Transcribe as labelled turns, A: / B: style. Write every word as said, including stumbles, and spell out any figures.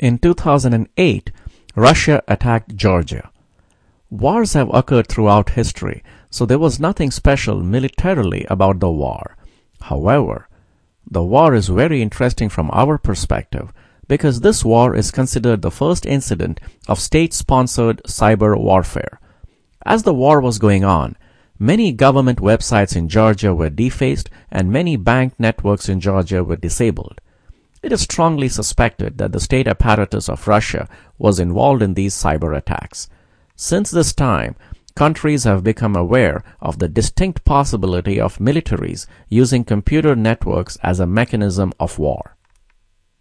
A: In two thousand eight, Russia attacked Georgia. Wars have occurred throughout history, so there was nothing special militarily about the war. However, the war is very interesting from our perspective because this war is considered the first incident of state-sponsored cyber warfare. As the war was going on, many government websites in Georgia were defaced and many bank networks in Georgia were disabled. It is strongly suspected that the state apparatus of Russia was involved in these cyber attacks. Since this time, countries have become aware of the distinct possibility of militaries using computer networks as a mechanism of war.